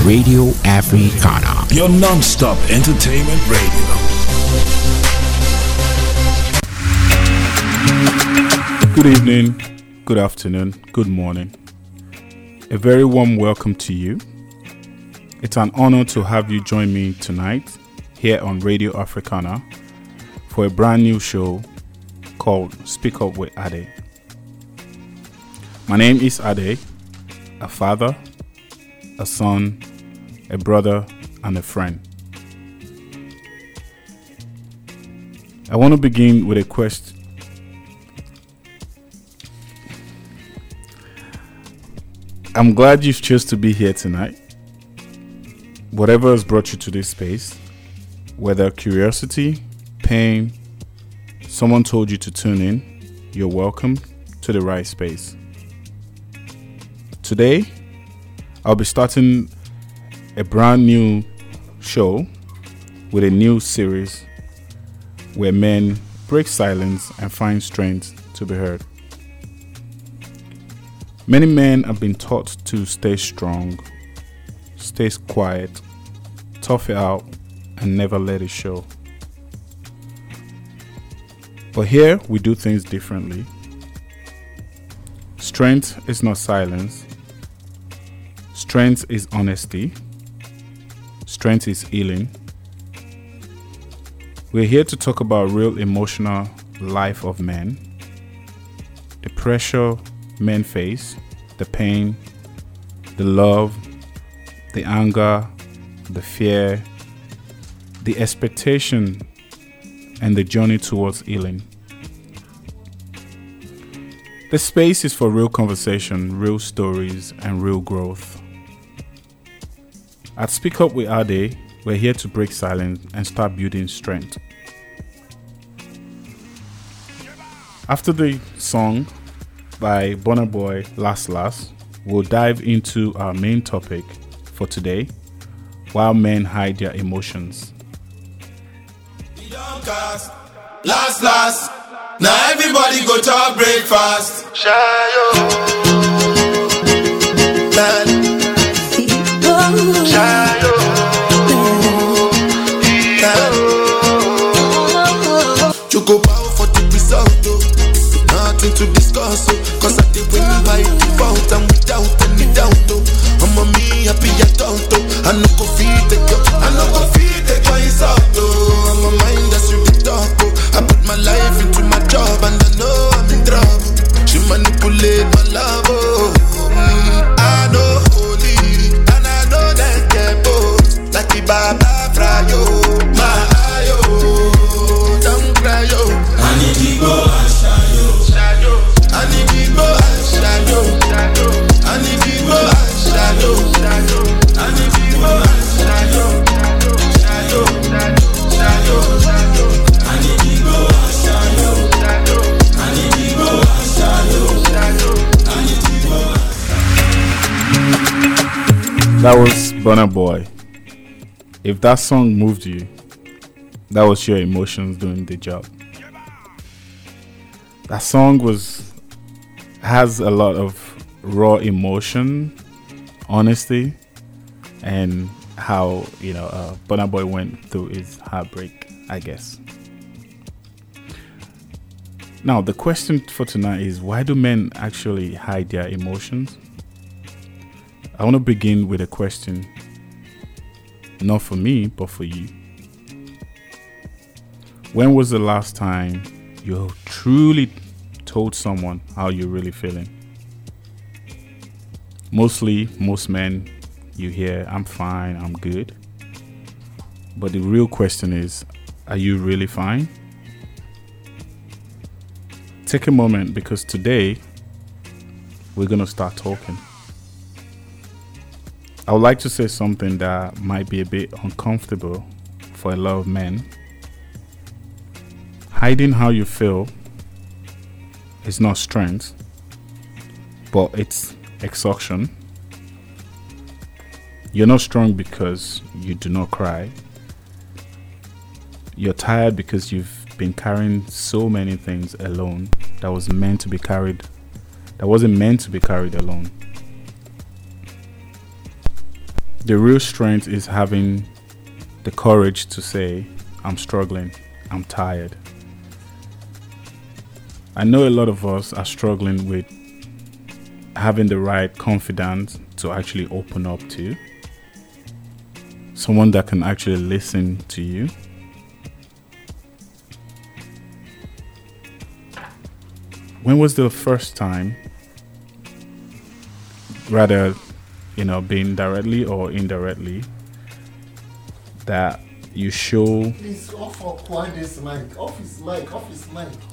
Radio Africana. Your non-stop entertainment radio. Good evening, good afternoon, good morning. A very warm welcome to you. It's an honor to have you join me tonight here on Radio Africana for a brand new show called Speak Up with Ade. My name is Ade, a father, a son, a brother, and a friend. I want to begin with a question. I'm glad you've chose to be here tonight. Whatever has brought you to this space, whether curiosity, pain, someone told you to tune in, you're welcome to the right space. Today, I'll be starting a brand new show with a new series where men break silence and find strength to be heard. Many men have been taught to stay strong, stay quiet, tough it out, and never let it show. But here we do things differently. Strength is not silence. Strength is honesty. Strength is healing. We're here to talk about real emotional life of men, the pressure men face, the pain, the love, the anger, the fear, the expectation, and the journey towards healing. The space is for real conversation, real stories, and real growth. At Speak Up with Ade, we're here to break silence and start building strength. After the song by Burna Boy, Last Last, we'll dive into our main topic for today, while men hide their emotions. Last, now everybody go to breakfast. Shayo, Shayo, Choco power for the result, nothing to discuss, cause I did win by default and without any doubt. I'm a me happy at all, I no go feed the girl, I no go feed the girl insult. I'm a mind that's you the talk. I put my life into my job and I know I'm in trouble. She manipulate my love, I know holy and I know that get both. Like the Baba Frayo, my ayo, don't cry yo. I need to go and shadow. I need to go and shadow. I need to go and shadow. I need to go and shadow. I need to go and shadow. I need to go and shadow. I need to go and That was Burna Boy. If that song moved you, that was your emotions doing the job. That song has a lot of raw emotion, honesty, and how Burna Boy went through his heartbreak, I guess. Now the question for tonight is, why do men actually hide their emotions? I want to begin with a question, not for me but for you. When was the last time you truly told someone how you're really feeling? Most men, you hear, I'm fine, I'm good. But the real question is, are you really fine? Take a moment, because today we're going to start talking. I would like to say something that might be a bit uncomfortable for a lot of men. Hiding how you feel is not strength, but it's exhaustion. You're not strong because you do not cry. You're tired because you've been carrying so many things alone that wasn't meant to be carried alone. The real strength is having the courage to say, I'm struggling, I'm tired. I know a lot of us are struggling with having the right confidence to actually open up to someone that can actually listen to you. When was the first time, rather, being directly or indirectly, that you show... Please off this mic. Off his mic.